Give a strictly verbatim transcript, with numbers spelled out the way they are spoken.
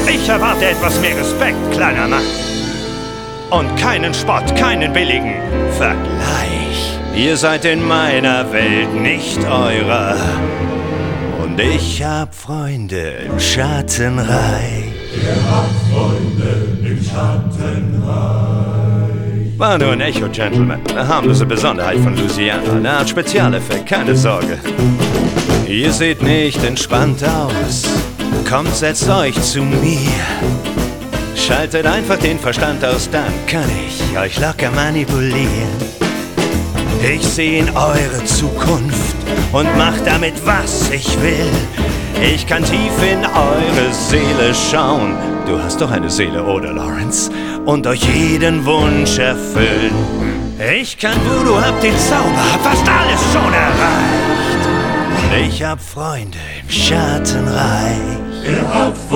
Ich erwarte etwas mehr Respekt, kleiner Mann. Und keinen Spott, keinen billigen Vergleich. Ihr seid in meiner Welt, nicht eurer. Und ich hab Freunde im Schattenreich. Ihr habt Freunde im Schattenreich. War nur ein Echo, Gentlemen. Eine harmlose Besonderheit von Louisiana. Eine Art Spezialeffekt, keine Sorge. Ihr seht nicht entspannt aus. Kommt, setzt euch zu mir. Schaltet einfach den Verstand aus, dann kann ich euch locker manipulieren. Ich seh in eure Zukunft und mach damit, was ich will. Ich kann tief in eure Seele schauen. Du hast doch eine Seele, oder Lawrence? Und euch jeden Wunsch erfüllen. Ich kann Voodoo, hab den Zauber, hab fast alles schon erreicht. Und ich hab Freunde im Schattenreich. Ihr habt